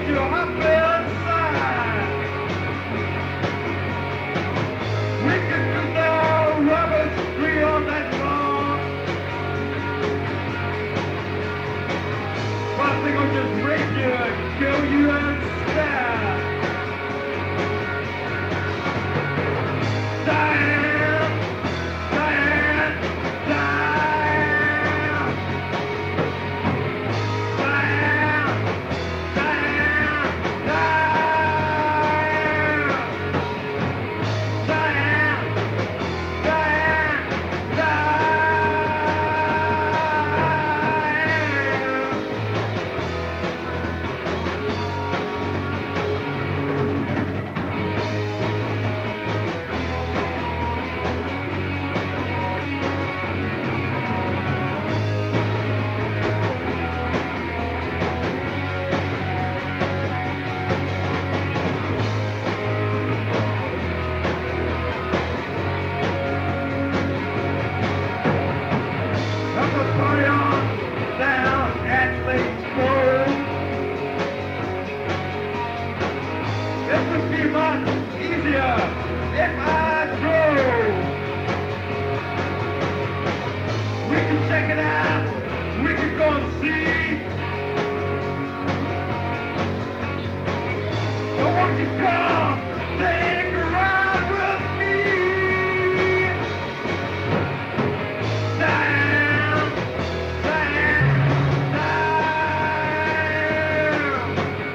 your heart feel inside. We can do the rubber tree all night long. But they gonna just rape you and kill you and stab. Diane, Diane, Diane. Diane, Diane, Diane. Diane, Diane, Come to party on down at Lake Grove. It would be much easier if I drove. We can check it out. We can go and see. So won't you come take a ride with me? Diane, Diane, Diane.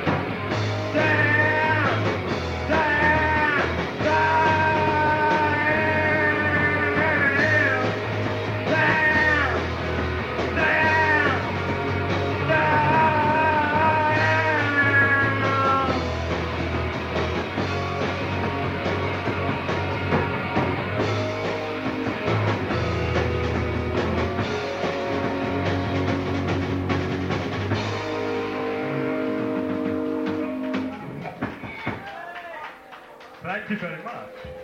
Diane, Diane, Diane. Diane, Diane, Thank you very much.